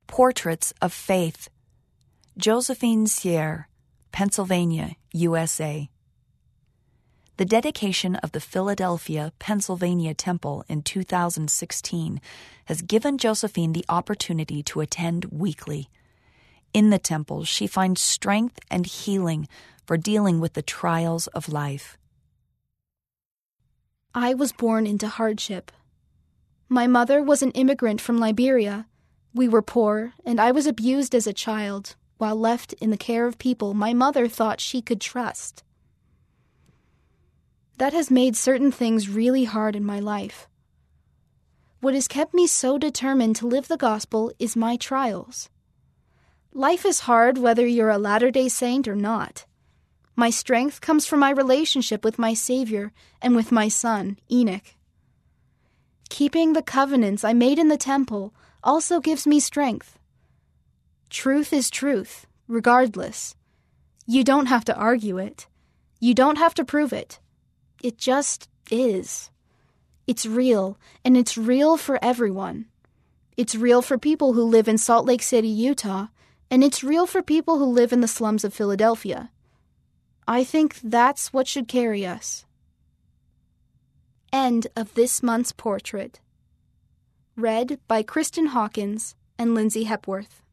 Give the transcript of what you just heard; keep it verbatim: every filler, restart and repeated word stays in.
Portraits of Faith. Josephine Sierre, Pennsylvania, U S A. The dedication of the Philadelphia, Pennsylvania Temple in two thousand sixteen has given Josephine the opportunity to attend weekly. In the temple, she finds strength and healing for dealing with the trials of life. I was born into hardship. My mother was an immigrant from Liberia. We were poor, and I was abused as a child, while left in the care of people my mother thought she could trust. That has made certain things really hard in my life. What has kept me so determined to live the gospel is my trials. Life is hard whether you're a Latter-day Saint or not. My strength comes from my relationship with my Savior and with my son, Enoch. Keeping the covenants I made in the temple also gives me strength. Truth is truth, regardless. You don't have to argue it. You don't have to prove it. It just is. It's real, and it's real for everyone. It's real for people who live in Salt Lake City, Utah, and it's real for people who live in the slums of Philadelphia. I think that's what should carry us. End of this month's portrait. Read by Kristen Hawkins and Lindsay Hepworth.